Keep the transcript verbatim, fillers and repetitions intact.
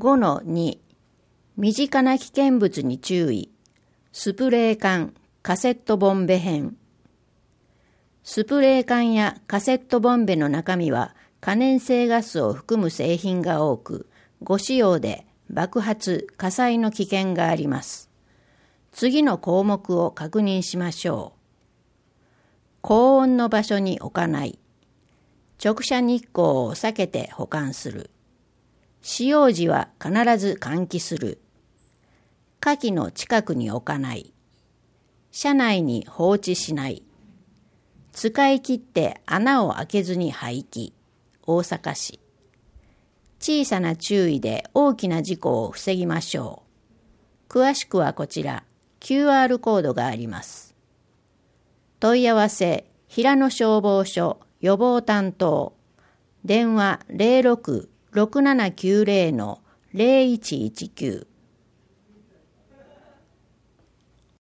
ごのに 身近な危険物に注意。スプレー缶、カセットボンベ編。スプレー缶やカセットボンベの中身は可燃性ガスを含む製品が多く、ご使用で爆発・火災の危険があります。次の項目を確認しましょう。高温の場所に置かない。直射日光を避けて保管する。使用時は必ず換気する。火器の近くに置かない。車内に放置しない。使い切って穴を開けずに廃棄。大阪市。小さな注意で大きな事故を防ぎましょう。詳しくはこちら、キューアール コードがあります。問い合わせ、平野消防署予防担当。電話 ゼロろく ろくななきゅうゼロ のゼロいちいちきゅう。